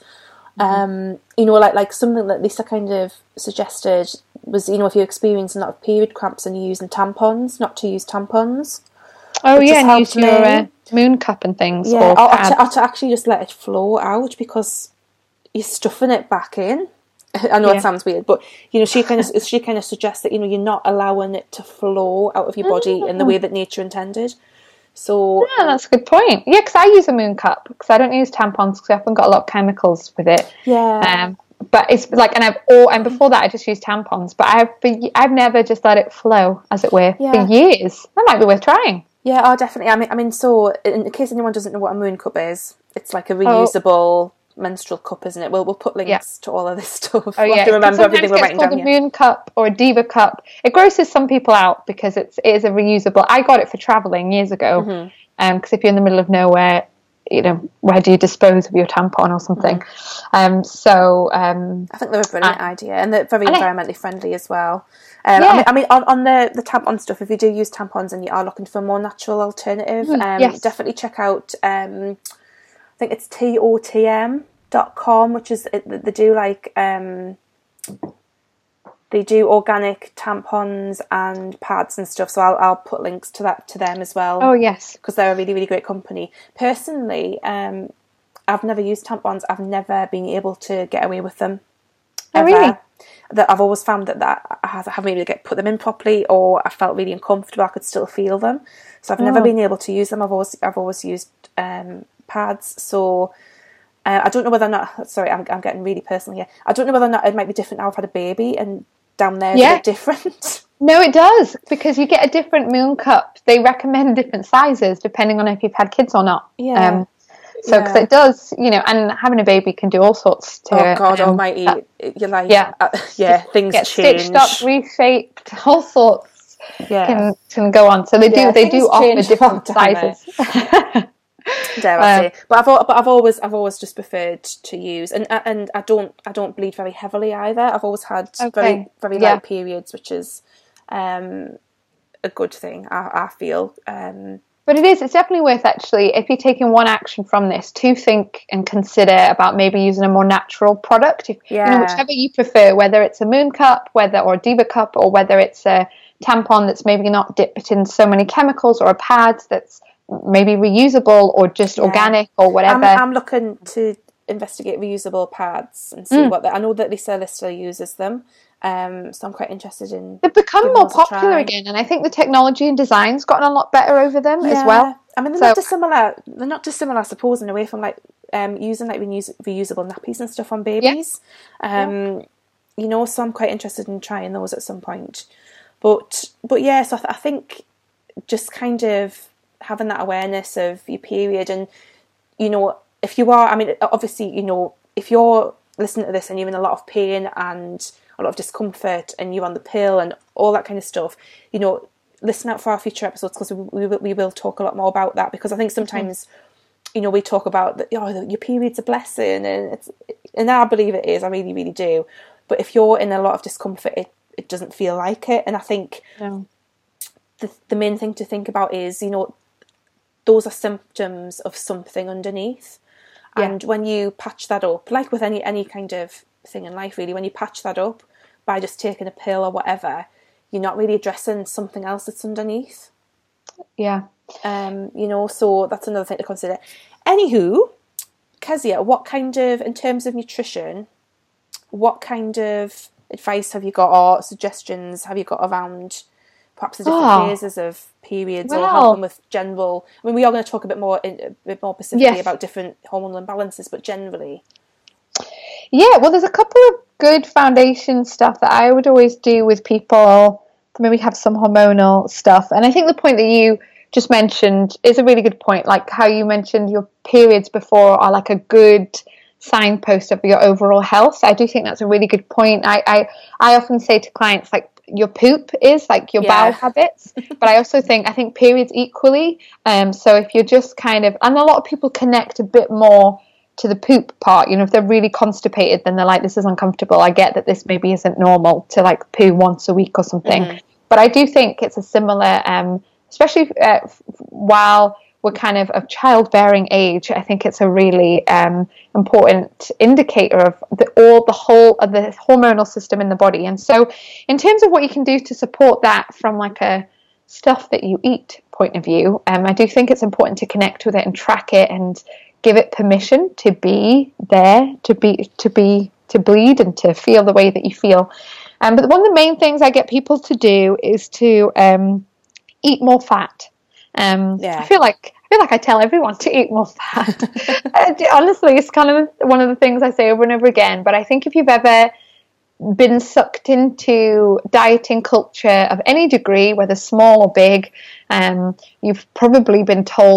Um, you know, like like something that Lisa kind of suggested was, you know, if you're experiencing a lot of period cramps and you're using tampons, not to use tampons. Oh yeah, and use your uh, moon cup and things. Yeah, or, or, or, to, or to actually just let it flow out, because you're stuffing it back in. I know yeah. it sounds weird, but you know, she kind of she kind of suggests that, you know, you're not allowing it to flow out of your body mm. in the way that nature intended. So yeah, that's a good point. Yeah, because I use a moon cup because I don't use tampons because I haven't got a lot of chemicals with it. Yeah. Um, but it's like, and I've all, and before that I just used tampons, but I've I've never just let it flow, as it were, yeah. for years. That might be worth trying. Yeah, oh, definitely. I mean, I mean, so in case anyone doesn't know what a moon cup is, it's like a reusable. Oh. menstrual cup, isn't it? We'll we'll put links yeah. to all of this stuff. Oh, we'll yeah. have to remember everything we're writing down. It's called a moon cup or a diva cup. It grosses some people out because it's it is a reusable. I got it for traveling years ago. Mm-hmm. Um, because if you're in the middle of nowhere, you know, where do you dispose of your tampon or something? Mm-hmm. Um, so um, I think they're a brilliant I, idea, and they're very environmentally friendly as well. Um, yeah. I mean, I mean on, on the, the tampon stuff, if you do use tampons and you are looking for a more natural alternative, Mm, um, yes. definitely check out, um, I think it's T O T M dot com, which is, they do like, um, they do organic tampons and pads and stuff, so I'll, I'll put links to that to them as well. Oh, yes. Because they're a really, really great company. Personally, um, I've never used tampons. I've never been able to get away with them. Oh, ever. really? That I've always found that, that I haven't been able to get put them in properly, or I felt really uncomfortable. I could still feel them, so I've Oh. never been able to use them. I've always I've always used um, pads. So uh, I don't know whether or not. Sorry, I'm I'm getting really personal here. I don't know whether or not it might be different now. I've had a baby, and down there Yeah. it's a bit different. No, it does, because you get a different moon cup. They recommend different sizes depending on if you've had kids or not. Yeah. Um, so, because Yeah. it does, you know, and having a baby can do all sorts to Oh God um, Almighty! that- You're like, yeah, uh, yeah, things get change. stitched up, reshaped, all sorts Yeah. can can go on. So they do Yeah, they things do offer change different all down there. sizes. Dare I Um, say? But I've al- but I've always I've always just preferred to use, and and I don't I don't bleed very heavily either. I've always had Okay. very very Yeah. light periods, which is um, a good thing. I, I feel. Um, But it is, it's definitely worth actually, if you're taking one action from this, to think and consider about maybe using a more natural product. If, Yeah. You know, whichever you prefer, whether it's a Moon Cup, whether or a Diva Cup, or whether it's a tampon that's maybe not dipped in so many chemicals, or a pad that's maybe reusable or just Yeah. organic or whatever. I'm, I'm looking to investigate reusable pads and see Mm. what they, I know that Lisa Lister uses them. Um, so I'm quite interested in. They've become giving more those a popular try. again, and I think the technology and design's gotten a lot better over them as well. I mean, they're So- not dissimilar. They're not dissimilar, I suppose, in a way from like um, using like reuse, reusable nappies and stuff on babies. Um, You know, so I'm quite interested in trying those at some point. But but yeah, so I, th- I think just kind of having that awareness of your period, and you know, if you are, I mean, obviously, you know, if you're listening to this and you're in a lot of pain and a lot of discomfort and you're on the pill and all that kind of stuff, you know, listen out for our future episodes, because we, we, we will talk a lot more about that, because I think sometimes, you know, we talk about that, oh, your period's a blessing, and it's, and I believe it is, I really, really do. But if you're in a lot of discomfort, it, it doesn't feel like it. And I think No. the the main thing to think about is, you know, those are symptoms of something underneath. Yeah. And when you patch that up, like with any, any kind of thing in life, really, when you patch that up by just taking a pill or whatever, you're not really addressing something else that's underneath. Yeah. Um, you know, so that's another thing to consider. Anywho, Kezia, what kind of, in terms of nutrition, what kind of advice have you got, or suggestions have you got around perhaps the different Oh. phases of periods, or Well. helping with general? I mean, we are going to talk a bit more, in, a bit more specifically Yes. about different hormonal imbalances, but generally, Yeah, well, there's a couple of good foundation stuff that I would always do with people to maybe have some hormonal stuff. And I think the point that you just mentioned is a really good point, like how you mentioned your periods before are like a good signpost of your overall health. I do think that's a really good point. I, I, I often say to clients, like, your poop is like your Yeah. bowel habits, but I also think I think periods equally. Um, so if you're just kind of, and a lot of people connect a bit more to the poop part, you know, if they're really constipated, then they're like, this is uncomfortable. I get that this maybe isn't normal to like poo once a week or something. Mm-hmm. But I do think it's a similar, um, especially uh, f- while we're kind of of childbearing age, I think it's a really um, important indicator of the, all the whole of the hormonal system in the body. And so in terms of what you can do to support that from like a stuff that you eat point of view, um, I do think it's important to connect with it and track it and give it permission to be there, to be to be to bleed and to feel the way that you feel. Um, but one of the main things I get people to do is to um, eat more fat. Um, Yeah. I feel like I feel like I tell everyone to eat more fat. Uh, honestly, it's kind of one of the things I say over and over again. But I think if you've ever been sucked into dieting culture of any degree, whether small or big, um, you've probably been told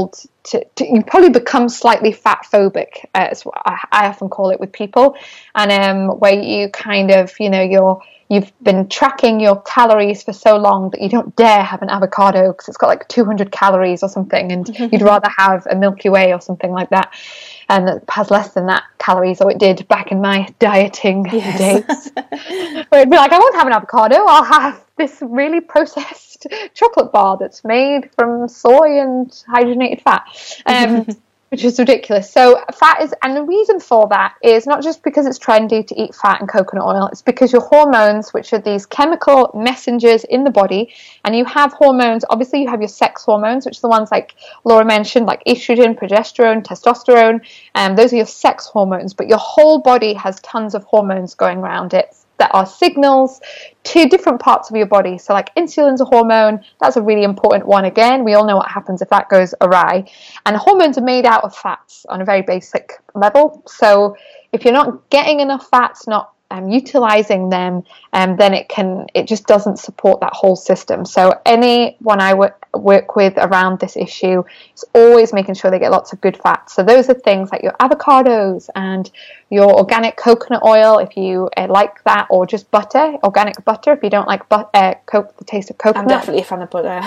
to, to you probably become slightly fat phobic, uh, as I, I often call it with people, and um, where you kind of, you know, you're you've been tracking your calories for so long that you don't dare have an avocado because it's got like two hundred calories or something, and you'd rather have a Milky Way or something like that, and it has less than that calories, or it did back in my dieting yes. days. Where it'd be like, I won't have an avocado, I'll have this really processed chocolate bar that's made from soy and hydrogenated fat. Um, which is ridiculous. So fat is, and the reason for that is not just because it's trendy to eat fat and coconut oil, it's because your hormones, which are these chemical messengers in the body, and you have hormones, obviously you have your sex hormones, which are the ones like Laura mentioned, like estrogen, progesterone, testosterone, and um, those are your sex hormones, but your whole body has tons of hormones going around it that are signals to different parts of your body. So like insulin's a hormone, that's a really important one. Again, we all know what happens if that goes awry. And hormones are made out of fats on a very basic level. So if you're not getting enough fats, not um, utilizing them, um, then it can, it just doesn't support that whole system. So anyone I w- work with around this issue is always making sure they get lots of good fats. So those are things like your avocados and your organic coconut oil, if you uh, like that, or just butter, organic butter, if you don't like but- uh, co- the taste of coconut. I'm definitely a fan of butter.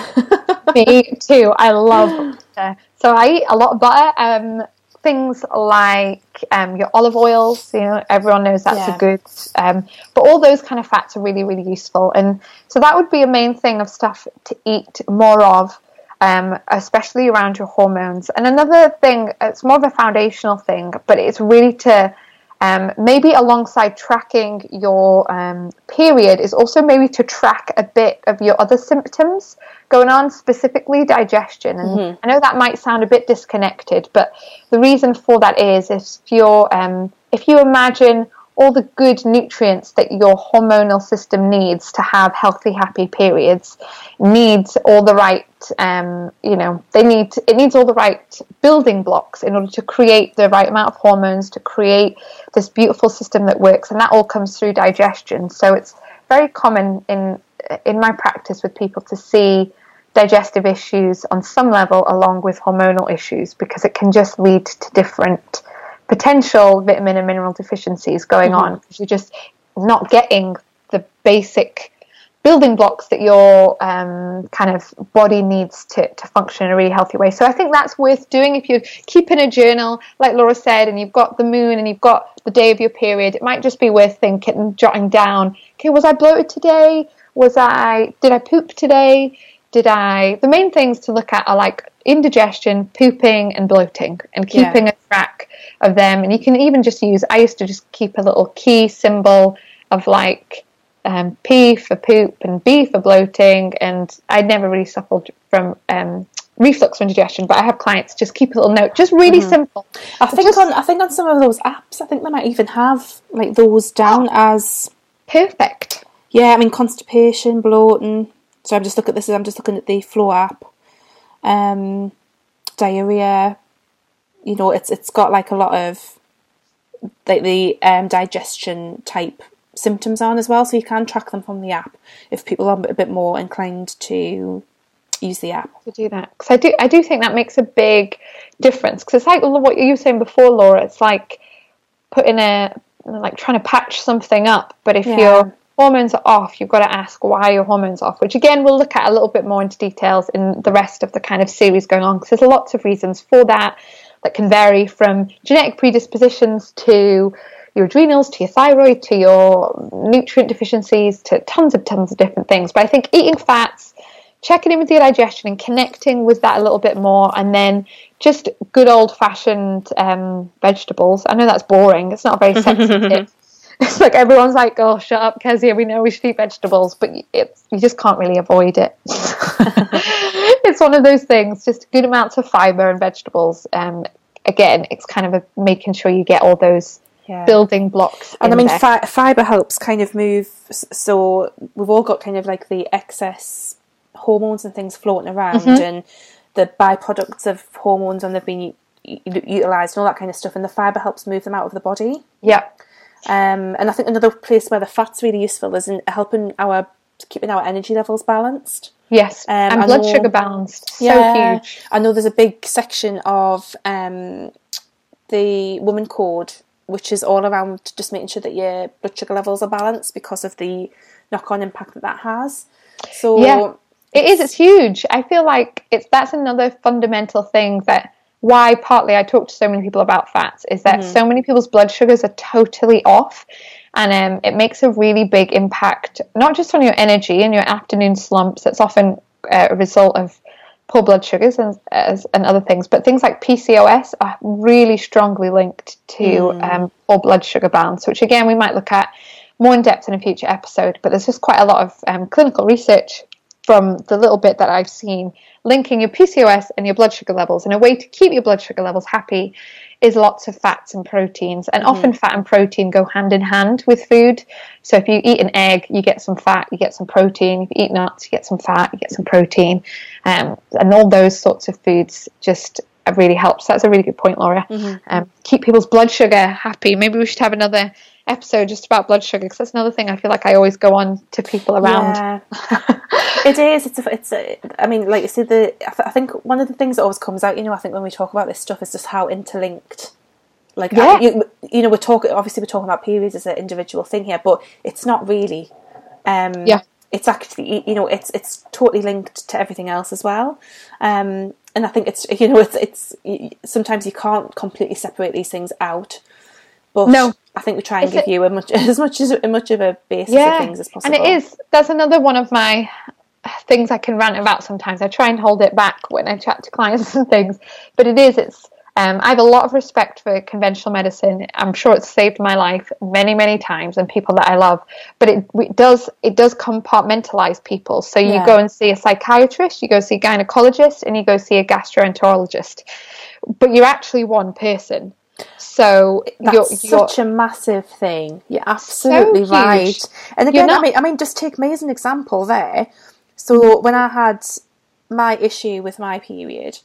Me too. I love butter. So I eat a lot of butter. Um, things like um, your olive oils, you know, everyone knows that's yeah. a good, um, but all those kind of fats are really, really useful. And so that would be a main thing of stuff to eat more of, um, especially around your hormones. And another thing, it's more of a foundational thing, but it's really to um, maybe alongside tracking your um, period is also maybe to track a bit of your other symptoms going on, specifically digestion. And mm-hmm. I know that might sound a bit disconnected, but the reason for that is if you're, um, if you imagine all the good nutrients that your hormonal system needs to have healthy, happy periods, needs all the right, um, you know, they need, it needs all the right building blocks in order to create the right amount of hormones, to create this beautiful system that works. And that all comes through digestion. So it's very common in, in my practice with people to see digestive issues on some level along with hormonal issues, because it can just lead to different potential vitamin and mineral deficiencies going mm-hmm. on, because you're just not getting the basic building blocks that your um, kind of body needs to, to function in a really healthy way. So I think that's worth doing if you're keeping a journal, like Laura said, and you've got the moon and you've got the day of your period. It might just be worth thinking, jotting down, okay, was I bloated today? Was I, did I poop today? Did I, the main things to look at are like indigestion, pooping and bloating, and keeping yeah. a track of them. And you can even just use, I used to just keep a little key symbol of like um, P for poop and B for bloating, and I never really suffered from um, reflux or indigestion, but I have clients just keep a little note, just really mm-hmm. simple. I think just, on I think on some of those apps, I think they might even have like those down oh, as perfect. Yeah, I mean constipation, bloating. So I'm just looking at this. I'm just looking at the Flow app. Um, diarrhea. You know, it's it's got like a lot of like the um, digestion type symptoms on as well, so you can track them from the app if people are a bit more inclined to use the app to do that. Because I do, I do think that makes a big difference. Because it's like what you were saying before, Laura. It's like putting a like trying to patch something up, but if yeah. your hormones are off, you've got to ask why your hormones are off, which again we'll look at a little bit more into details in the rest of the kind of series going on, because there's lots of reasons for that that can vary from genetic predispositions to your adrenals, to your thyroid, to your nutrient deficiencies, to tons and tons of different things. But I think eating fats, checking in with your digestion and connecting with that a little bit more, and then just good old-fashioned um, vegetables. I know that's boring. It's not a very sexy tip. It's like everyone's like, oh, shut up, Kezia, we know we should eat vegetables, but it's, you just can't really avoid it. It's one of those things, just good amounts of fibre and vegetables. Um, again, it's kind of a, making sure you get all those yeah. building blocks. And I mean, fi- fibre helps kind of move, so we've all got kind of like the excess hormones and things floating around, mm-hmm. and the byproducts of hormones, and they've been u- utilised and all that kind of stuff, and the fibre helps move them out of the body. Yeah. Um, and I think another place where the fat's really useful is in helping our keeping our energy levels balanced. Yes, Um, and I blood know- sugar balanced, so Yeah, huge. I know there's a big section of um, the Woman Code, which is all around just making sure that your blood sugar levels are balanced because of the knock-on impact that that has. So Yeah, it is. It's huge. I feel like it's that's another fundamental thing that why partly I talk to so many people about fats is that so many people's blood sugars are totally off, and um, it makes a really big impact not just on your energy and your afternoon slumps. That's often uh, a result of poor blood sugars and as, and other things, but things like P C O S are really strongly linked to mm. um, poor blood sugar balance, which again we might look at more in depth in a future episode. But there's just quite a lot of um, clinical research from the little bit that I've seen linking your P C O S and your blood sugar levels. And a way to keep your blood sugar levels happy is lots of fats and proteins. And mm-hmm. often fat and protein go hand in hand with food. So if you eat an egg, you get some fat, you get some protein. If you eat nuts, you get some fat, you get some protein. Um, and all those sorts of foods just really help. So that's a really good point, Laura. Mm-hmm. Um, keep people's blood sugar happy. Maybe we should have another episode just about blood sugar, because that's another thing I feel like I always go on to people around. Yeah. It is. It's. A, it's. A, I mean, like you see, the. I, th- I think one of the things that always comes out, you know, I think when we talk about this stuff is just how interlinked. Like, yeah. I, you, you know, we're talking. Obviously, we're talking about periods as an individual thing here, but it's not really. Um, yeah. It's actually, you know, it's it's totally linked to everything else as well. Um, and I think it's, you know, it's it's sometimes you can't completely separate these things out. But no. I think we try and Is give it, you a much as much as a much of a basis yeah, of things as possible. And it is. That's another one of my things I can rant about sometimes. I try and hold it back when I chat to clients and things. But it is. It's. Um, I have a lot of respect for conventional medicine. I'm sure it's saved my life many, many times, and people that I love. But it, it does it does compartmentalize people. So you yeah. go and see a psychiatrist, you go see a gynecologist, and you go see a gastroenterologist. But you're actually one person. So that's you're, you're, such a massive thing. You're absolutely so right. And again, not, I mean, I mean, just take me as an example there. So when I had my issue with my period,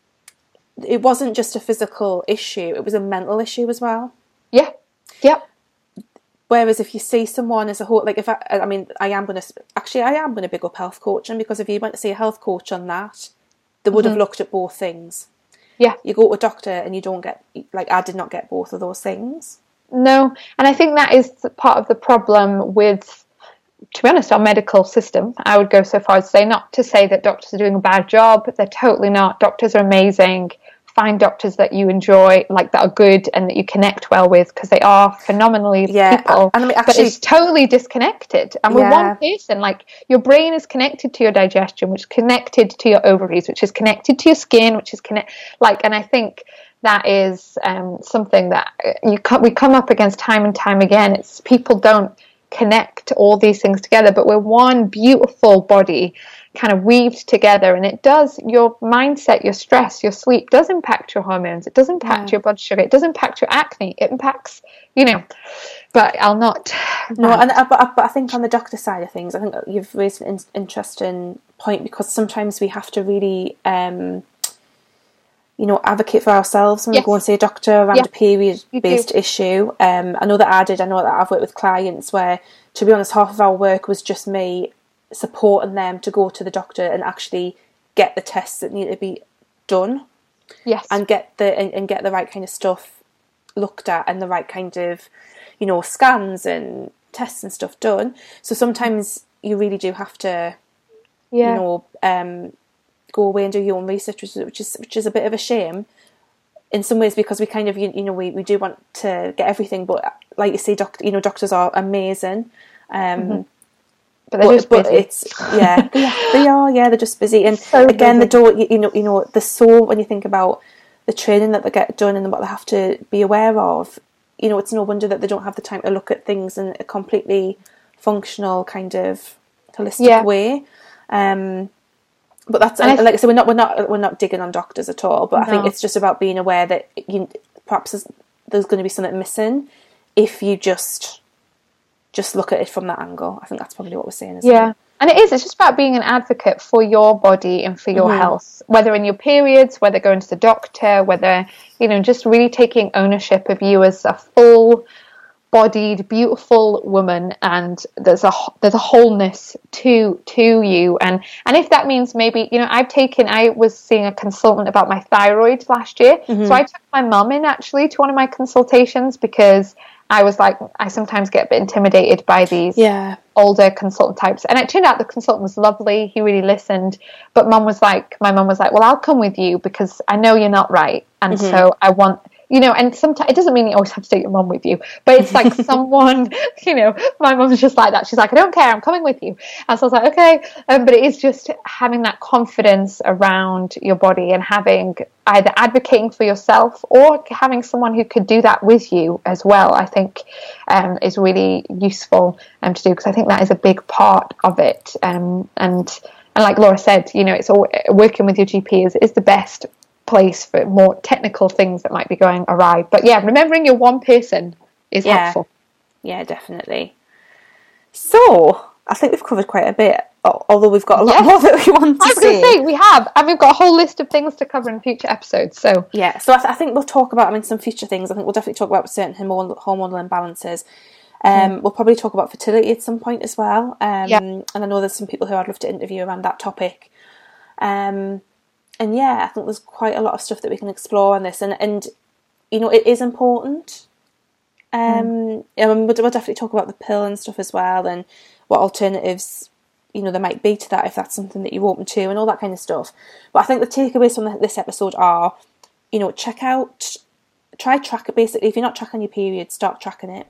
it wasn't just a physical issue; it was a mental issue as well. Yeah, yeah. Whereas if you see someone as a whole, like if I, I mean, I am going to actually, I am going to big up health coaching, because if you went to see a health coach on that, they would mm-hmm. have looked at both things. Yeah. You go to a doctor and you don't get, like I did not get both of those things. No, and I think that is part of the problem with, to be honest, our medical system. I would go so far as to say, not to say that doctors are doing a bad job. They're totally not. Doctors are amazing. Find doctors that you enjoy, like that are good and that you connect well with, because they are phenomenally yeah, people. And I mean, actually, but it's totally disconnected. And we're yeah. one person. Like your brain is connected to your digestion, which is connected to your ovaries, which is connected to your skin, which is connect. Like, and I think that is um, something that you come, we come up against time and time again. It's people don't connect all these things together, but we're one beautiful body kind of weaved together, and it does, your mindset, your stress, your sleep does impact your hormones, it does impact yeah. your blood sugar, it does impact your acne, it impacts, you know, but I'll not no and I, but, but I think on the doctor side of things, I think you've raised an in, interesting point, because sometimes we have to really um you know, advocate for ourselves when yes. we go and see a doctor around yeah. a period-based issue. Um, I know that I did. I know that I've worked with clients where, to be honest, half of our work was just me supporting them to go to the doctor and actually get the tests that need to be done. Yes. And get the and, and get the right kind of stuff looked at, and the right kind of, you know, scans and tests and stuff done. So sometimes you really do have to, yeah. you know, um, go away and do your own research, which is, which is which is a bit of a shame in some ways, because we kind of, you, you know, we, we do want to get everything, but like you say, doctor, you know, doctors are amazing, um, mm-hmm. but they're but, just but busy. It's yeah, yeah, they are, yeah, they're just busy, and so again, busy. they don't, you, you know, you know, the so when you think about the training that they get done and what they have to be aware of, you know, it's no wonder that they don't have the time to look at things in a completely functional kind of holistic yeah. way. Um, But that's and like I said, we're not we're not we're not digging on doctors at all. But no. I think it's just about being aware that you, perhaps there's, there's going to be something missing if you just just look at it from that angle. I think that's probably what we're saying. Isn't yeah, it? And it is. It's just about being an advocate for your body and for your mm-hmm. health, whether in your periods, whether going to the doctor, whether, you know, just really taking ownership of you as a full bodied, beautiful woman, and there's a there's a wholeness to to you. And and if that means maybe, you know, I've taken I was seeing a consultant about my thyroid last year, mm-hmm. so I took my mum in actually to one of my consultations because I was like, I sometimes get a bit intimidated by these yeah. older consultant types. And it turned out the consultant was lovely. He really listened. But mum was like, my mum was like, well, I'll come with you because I know you're not right. And mm-hmm. so I want, you know, and sometimes it doesn't mean you always have to take your mum with you, but it's like someone, you know, my mum's just like that. She's like, I don't care, I'm coming with you. And so I was like, okay. Um, but it is just having that confidence around your body and having either advocating for yourself or having someone who could do that with you as well, I think um, is really useful um, to do, because I think that is a big part of it. Um, and and like Laura said, you know, it's all working with your G P is, is the best place for more technical things that might be going awry. But yeah, remembering you're one person is yeah. helpful. Yeah, definitely. So I think we've covered quite a bit, although we've got a lot yes. more that we want to I was say. going to say, we have, and we've got a whole list of things to cover in future episodes. So yeah, so I, th- I think we'll talk about, I mean, some future things. I think we'll definitely talk about certain hormonal, hormonal imbalances. Um, mm. We'll probably talk about fertility at some point as well. Um, yeah. And I know there's some people who I'd love to interview around that topic. Um, and yeah, I think there's quite a lot of stuff that we can explore on this. And, and you know, it is important. Um, mm. I mean, we'll, we'll definitely talk about the pill and stuff as well, and what alternatives, you know, there might be to that if that's something that you're open to, and all that kind of stuff. But I think the takeaways from the, this episode are, you know, check out, try track it basically. If you're not tracking your period, start tracking it,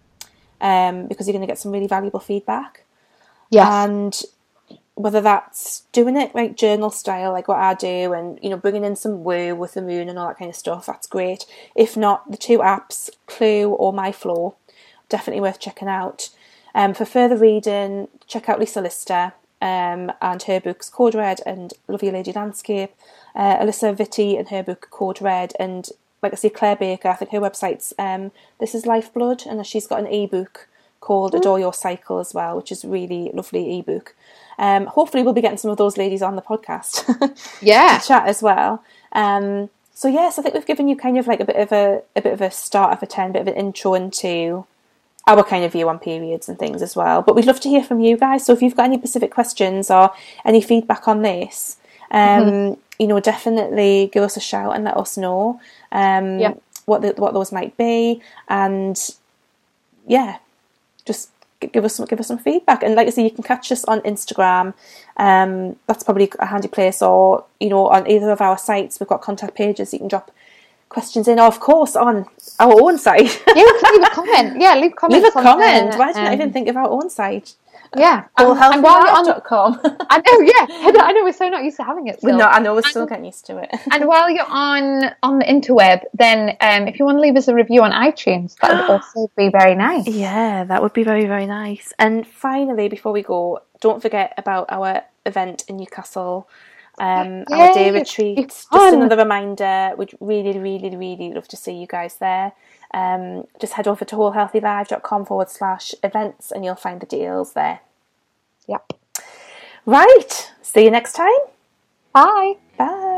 um, because you're going to get some really valuable feedback. Yes. And whether that's doing it like journal style, like what I do, and, you know, bringing in some woo with the moon and all that kind of stuff, that's great. If not, the two apps, Clue or MyFlow, definitely worth checking out. Um, for further reading, check out Lisa Lister um, and her books Code Red and Love Your Lady Landscape. Uh, Alyssa Vitti and her book Code Red, and like I say, Claire Baker, I think her website's um, This Is Lifeblood, and she's got an ebook called mm. Adore Your Cycle as well, which is a really lovely ebook. Um, hopefully we'll be getting some of those ladies on the podcast yeah. to chat as well. Um, so yes, I think we've given you kind of like a bit of a, a bit of a start of a ten, bit of an intro into our kind of view on periods and things as well. But we'd love to hear from you guys. So if you've got any specific questions or any feedback on this, um, mm-hmm. you know, definitely give us a shout and let us know um, yeah. what the, what those might be. And yeah, just give us some give us some feedback. And like I say, you can catch us on Instagram. Um, that's probably a handy place, or, you know, on either of our sites. We've got contact pages. You can drop questions in, or of course on our own site. Yeah, leave a comment. Yeah, leave comments. Leave a comment. Why didn't um, I even think of our own site? Yeah, cool healthy life dot com. I know, yeah, I know, I know. We're so not used to having it. Still. No, I know we're still and, getting used to it. And while you're on on the interweb, then um, if you want to leave us a review on iTunes, that would also be very nice. Yeah, that would be very very nice. And finally, before we go, don't forget about our event in Newcastle. Um, Yay, our day retreat. Just another reminder. We'd really, really, really love to see you guys there. Um, just head over to wholehealthylive.com forward slash events and you'll find the deals there. Yep. Right. See you next time. Bye. Bye.